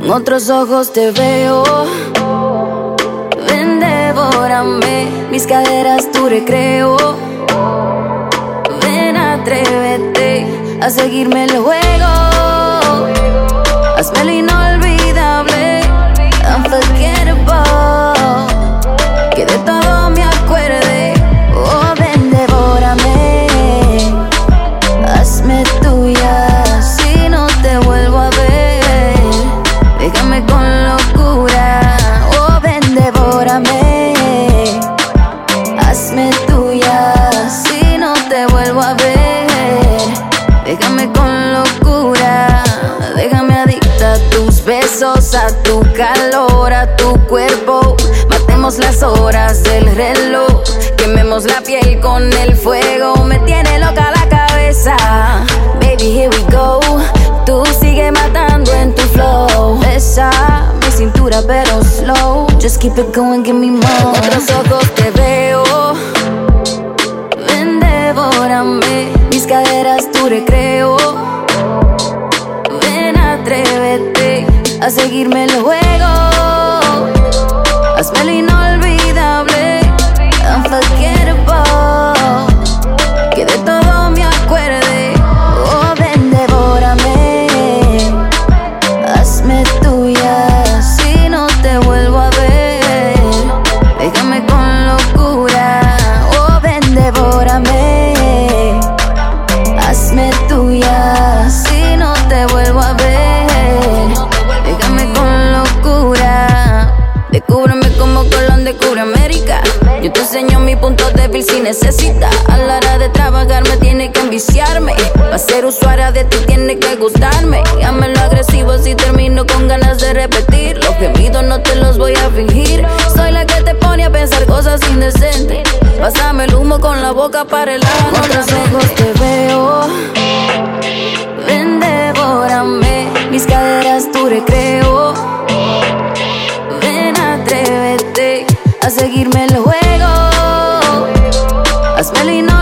otros ojos te veo. Ven, devórame, mis caderas tu recreo. Ven, atrévete a seguirme el juego. Hazme lo inolvidable, unforgettable, que de todo me acuerde. Oh, ven, devórame, hazme tuya, si no te vuelvo a ver, déjame con locura. Oh, ven, devórame, hazme tuya, si no te vuelvo a ver, déjame con locura. Déjame adicta a tus besos, a tu calor, a tu cuerpo. Matemos las horas del reloj, quememos la piel con el fuego. Me tiene loca la cabeza, baby, here we go. Tú sigue matando en tu flow. Besa mi cintura pero slow, just keep it going, give me more. Otros ojos te veo. Ven, devórame, mis caderas tu recreo. Ven, atrévete a seguirme el juego. Hazme lo inolvidable, unforgettable, que de todo me acuerde. Oh, ven, devórame, hazme tuya, si no te vuelvo a ver, déjame con locura. Oh, ven, devórame, hazme tuya, si no te vuelvo a ver, déjame con locura. Descúbreme como Colón descubre América. Yo te enseño mi punto débil si necesitas. A la hora de trabajar me tiene que enviciarme. Para ser usuaria de ti tiene que gustarme. Llámelo agresivo si termino con ganas de repetir. Los gemidos no te los voy a fingir. Soy la que te pone a pensar cosas indecentes. Pásame el humo con la boca para el lado. Con otros ojos te veo. Ven, devórame, mis caderas tu recreo. Ven, atrévete a seguirme el juego. Hazme lo inolvidable,